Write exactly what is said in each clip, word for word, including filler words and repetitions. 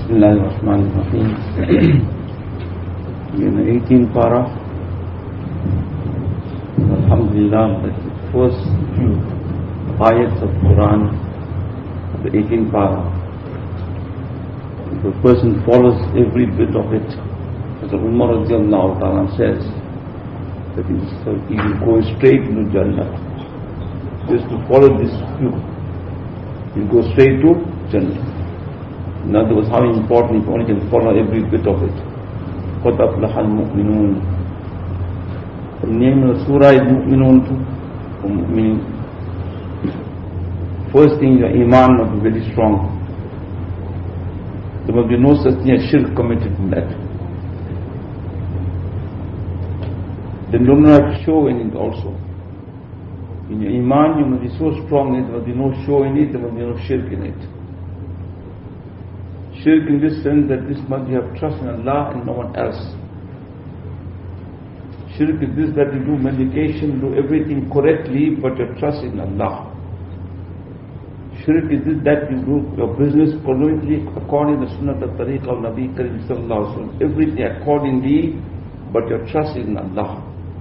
Bismillahirrahmanirrahim. In the eighteenth para, Alhamdulillah, that the first few ayats of Quran, the eighteenth para, if a person follows every bit of it, as Umar radiallahu ta'ala says, that he will go straight into Jannah. Just to follow this few, he will go straight to Jannah. In other words, how important if one can follow every bit of it. قَدْ أَفْلَحَ الْمُؤْمِنُونَ. The name of the surah is Mu'minun too. Mu'min. First thing, your iman must be very strong. There must be no such thing as shirk committed in that. Then you don't have to show in it also. In your iman, you must be so strong that there must be no show in it, there must be no shirk in it. Shirk in this sense that this must you have trust in Allah and no one else. Shirk is this that you do medication, do everything correctly, but your trust in Allah. Shirk is this that you do your business correctly according to the sunnah of tariq of Nabi Karim sallallahu alaihi wasallam. Everything accordingly, but your trust is in Allah.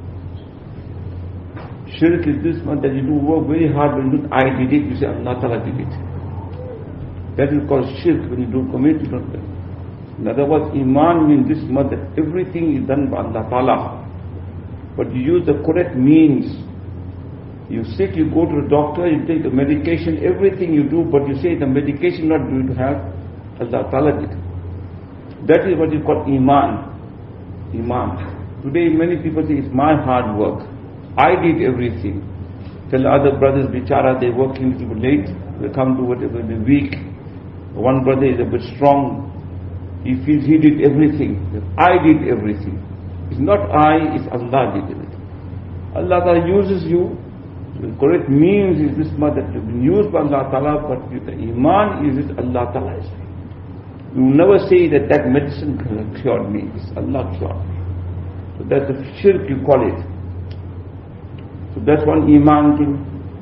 Shirk is this one that you do work very hard, when you do I did it, you say Allah Ta'ala did it. That is called shirk. When you don't commit, you don't do it. In other words, iman means this much that everything is done by Allah Ta'ala. But you use the correct means. You sick, you go to the doctor, you take the medication, everything you do, but you say the medication not due to have, Allah Ta'ala did. That is what you call iman. Iman. Today many people say it's my hard work. I did everything. Tell other brothers, bichara, they working a little bit late, they come to whatever, they weak. One brother is a bit strong. He feels he did everything. I did everything. It's not I, it's Allah did everything. Allah Ta'ala uses you. The correct means is this much that you've been used by Allah Ta'ala, but the iman is it Allah Ta'ala is. You will never say that that medicine cured me. It's Allah cured me. So that's the shirk you call it. So that's one iman thing.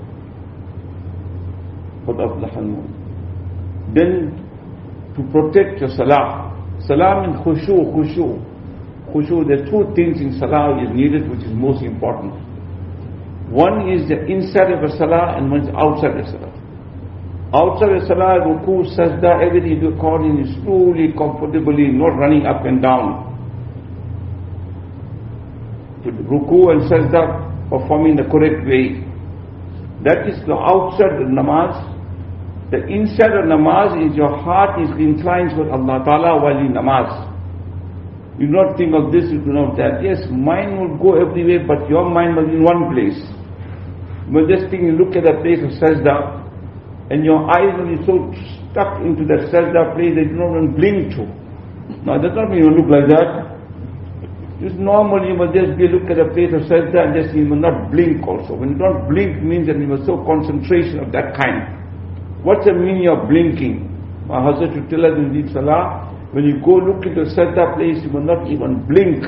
قَدْ أَفْلَحَ الْمُؤْمِنُونَ. Then, to protect your salah. Salah means khushu, khushu. Khushu, there are two things in salah is needed which is most important. One is the inside of a salah and one is outside of salah. Outside of salah, ruku, sajda, everything you do according is slowly, comfortably, not running up and down. Ruku and sajda performing the correct way. That is the outside of namaz. The inside of namaz is your heart is inclined toward Allah Ta'ala while in namaz. You do not think of this, you do not that. Yes, mind will go everywhere, but your mind must be in one place. But just think, you look at the place of sajda, and your eyes will be so stuck into that sajda place that you don't even blink to. Now, that does not mean you look like that. Just normally you must just be look at the place of sajda and just you must not blink also. When you don't blink means that you must show concentration of that kind. What's the meaning of blinking? My husband should tell us in the salah, when you go look into the sajda place, you must not even blink.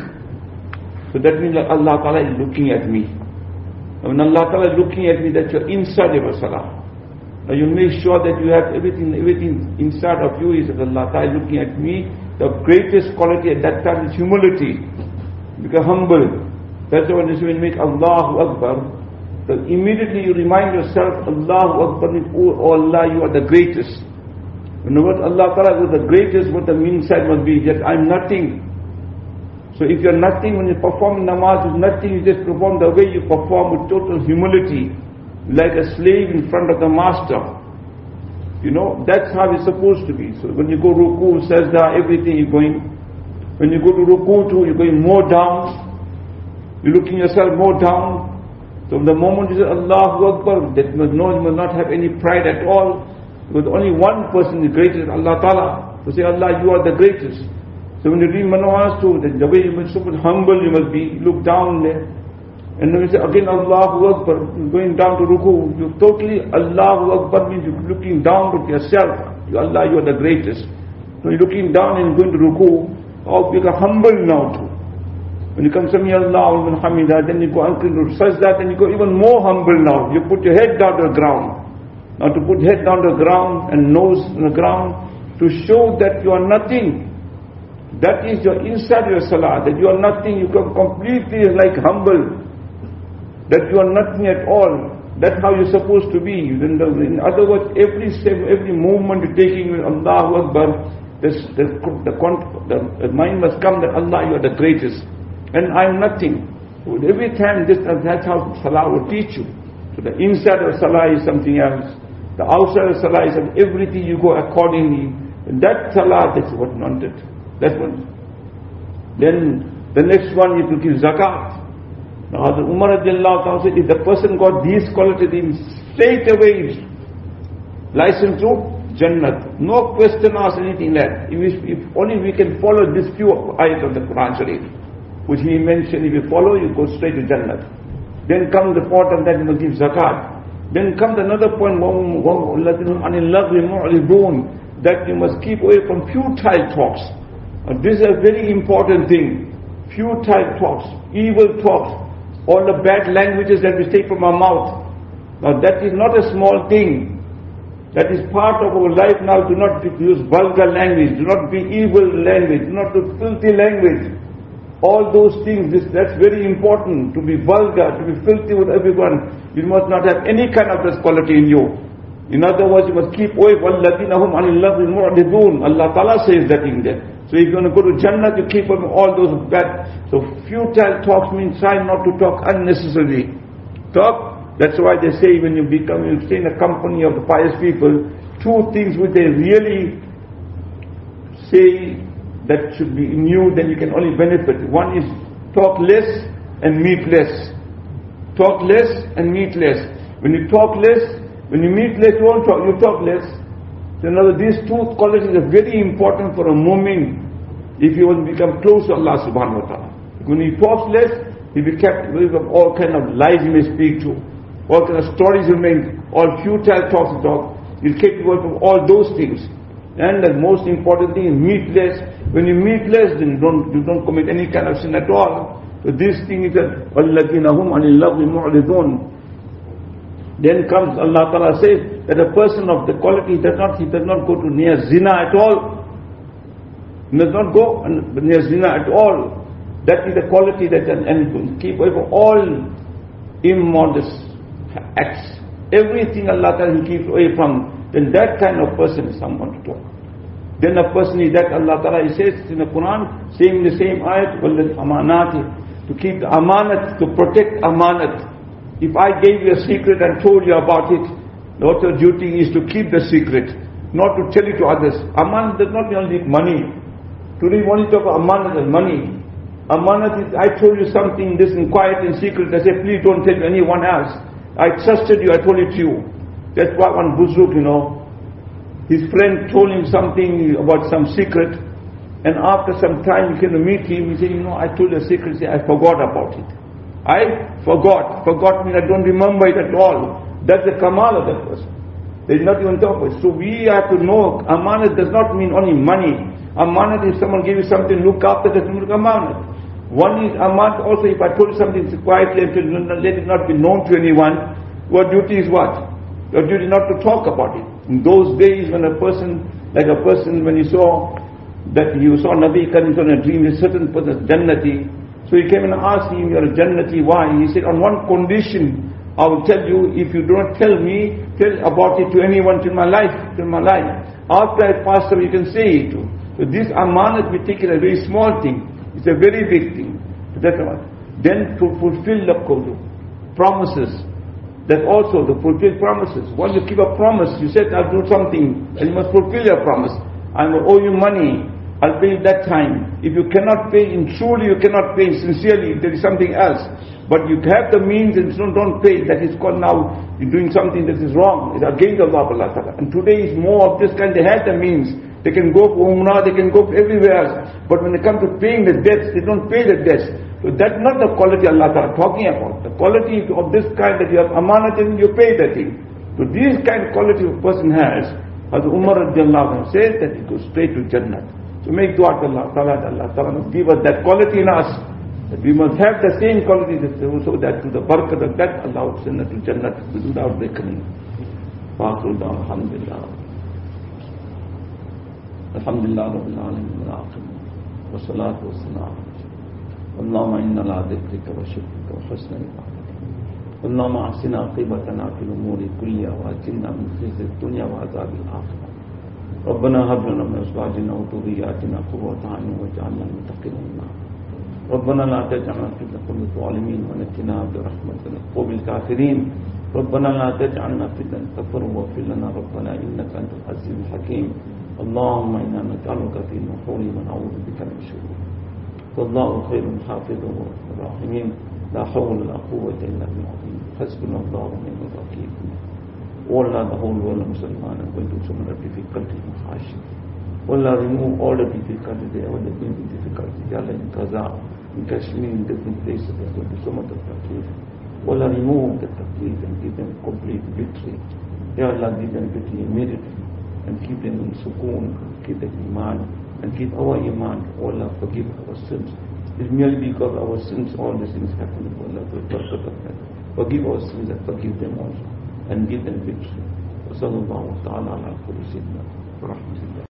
So that means that Allah Ta'ala is looking at me. And when Allah Ta'ala is looking at me, that's your inside of a salah. Now you make sure that you have everything, everything inside of you is that Allah Ta'ala is looking at me. The greatest quality at that time is humility. Become humble. That's why when you make Allahu Akbar, so immediately you remind yourself, Allahu Akbar means, oh Allah, you are the greatest. When the word Allah Ta'ala is the greatest, what the meaning side must be, that I'm nothing. So if you're nothing, when you perform namaz with nothing, you just perform the way you perform with total humility, like a slave in front of the master. You know, that's how it's supposed to be. So when you go ruku, sajda, everything you're going. When you go to ruku too, you're going more down. You're looking yourself more down. So the moment you say Allahu Akbar, that must know you must not have any pride at all. Because only one person is greater than Allah Ta'ala. So say, Allah, you are the greatest. So when you read manawaz too, the way you must be so humble, you must be, look down there. And then you say again Allahu Akbar, going down to ruku. You totally, Allahu Akbar means you're looking down to yourself. You, Allah, you are the greatest. So you're looking down and going to ruku. Oh, you are humble now too. When you come Sami Allahu liman hamidah, then you go uncle to sajda, then you go even more humble now. You put your head down to the ground. Now to put head down to the ground and nose on the ground, to show that you are nothing. That is your inside your salah, that you are nothing, you come completely like humble, that you are nothing at all. That's how you're supposed to be. In other words, every step, every movement you're taking with Allahu Akbar, this, the, the, the, the mind must come that Allah, you are the greatest, and I'm nothing. So every time, this, that's how salah will teach you. So the inside of salah is something else. The outside of salah is everything you go accordingly. And that salah, that's what wanted. That's what. Then the next one is to give zakat. Now Hazrat Umar radiallahu ta'ala said, if the person got these qualities, straight away license to Jannat. No question asked anything like that. If, if only we can follow this few ayat of the Quran Sharif, which he mentioned, if you follow, you go straight to Jannat. Then comes the point of that you must give zakat. Then comes another point, that you must keep away from futile talks. And this is a very important thing. Futile talks, evil talks, all the bad languages that we take from our mouth. Now that is not a small thing. That is part of our life now. Do not use vulgar language, do not be evil language, do not do filthy language. All those things, this, that's very important. To be vulgar, to be filthy with everyone. You must not have any kind of this quality in you. In other words, you must keep away. وَالَّذِينَ هُمْ عَنِ اللَّغْوِ مُعْرِضُونَ Allah Ta'ala says that in there. So if you're going to go to Jannah, you keep on all those bad. So futile talks means try not to talk unnecessarily. Talk, that's why they say when you become, you stay in the company of the pious people, two things which they really say that should be in you, then you can only benefit. One is talk less and meet less. Talk less and meet less. When you talk less, when you meet less, you won't talk, you talk less. So in other words, these two qualities are very important for a mu'min if you want to become close to Allah subhanahu wa ta'ala. When he talks less, he will be kept away from all kind of lies he may speak to, all kind of stories he make, all futile talks he talk. He'll keep away from all those things. And the most important thing is meet less. When you meet less, then you don't, you don't commit any kind of sin at all. So this thing is that وَالَّذِينَ هُمْ عَنِ اللَّغْوِ مُعْرِضُونَ. Then comes Allah Ta'ala says that a person of the quality does not, he does not go to near zina at all. He does not go near zina at all. That is the quality that, and keep away from all immodest acts. Everything Allah Ta'ala he keeps away from. Then that kind of person is someone to talk. Then a person is that Allah Ta'ala he says in the Quran, saying the same ayat, to keep the amanat, to protect amanat. If I gave you a secret and told you about it, what your duty is to keep the secret, not to tell it to others. Amanat does not mean only money. Today we only talk about amanat as money. Amanat is, I told you something, this in quiet and secret, I say, please don't tell anyone else. I trusted you, I told it to you. That's why one buzruk, you know, his friend told him something about some secret, and after some time he came to meet him, he said, you know, I told you a secret, he said, I forgot about it. I forgot. Forgot means I don't remember it at all. That's the kamal of that person. They did not even talk about it. So we have to know, amanat does not mean only money. Amanat, if someone gives you something, look after that, look amanat. One is amanat also, if I told you something quietly, let it not be known to anyone, your duty is what? Your duty is not to talk about it. In those days when a person, like a person, when you saw that you saw Nabi Karim in a dream, a certain person, Jannati. So he came and asked him, you're a Jannati, why? He said, on one condition, I will tell you, if you do not tell me, tell about it to anyone till my life, till my life. After I pass away, you can say it to. So this amanat we take it a very small thing. It's a very big thing. That's what. Then to fulfill the promises. That also, the fulfill promises. Once you keep a promise, you said, I'll do something, and you must fulfill your promise. I will owe you money. I'll pay that time. If you cannot pay, and truly you cannot pay sincerely, there is something else. But you have the means and don't, don't pay. That is called now, you're doing something that is wrong. It's against Allah. And today is more of this kind. They have the means. They can go for Umrah, they can go everywhere else. But when it comes to paying the debts, they don't pay the debts. So that's not the quality Allah is talking about. The quality of this kind that you have amanat and you pay the thing. So this kind of quality a person has, as Umar radiallahu anhu says, that he goes straight to Jannah. So make dua to Allah Ta'ala, Allah Ta'ala must give us that quality in us, that we must have the same quality, so that to the barakat of that, Allah would send us to Jannah without reckoning. Alhamdulillah. Alhamdulillah Rabbil Alameen al-Aqim. Wa salatu wa salam. Allahumma inna la dhikrika wa shukrika wa husna ibadatik. Allahumma ahsina aqibatana fil umuri kulliha wa ajirna min khizyi dunya wa azabil akhirah. ربنا هب لنا من ازواجنا وذرياتنا قرة اعين واجعلنا للمتقين اماما. ربنا لا تجعلنا فتنة للظالمين ونجنا برحمتك من القوم الكافرين. ربنا لا تجعلنا فتنة كفروا واغفر لنا ربنا انك انت العزيز الحكيم. اللهم انا نجعلك في نحور ونعوذ بك من شرور. والله خير حافظ الراحمين. لا حول ولا قوة الا بالله. حسبنا الله ونعم الوكيل. Oh Allah, the whole world of Muslims are going through so many difficulties and hardships. Oh Allah, remove all the difficulties, there are going to be difficulties. Ya Allah, in Gaza, in Kashmir, in different places, there is going to be so much of taklif. Oh Allah, remove the taklif and give them complete victory. Ya Allah, give them victory immediately and keep them in sukoon, keep them iman, and keep our iman. Oh Allah, forgive our sins. It's merely because of our sins all these things happen. Oh Allah, forgive our sins and forgive them also. And give them victory. وصلى الله تعالى على كل سيدنا ورحمة الله.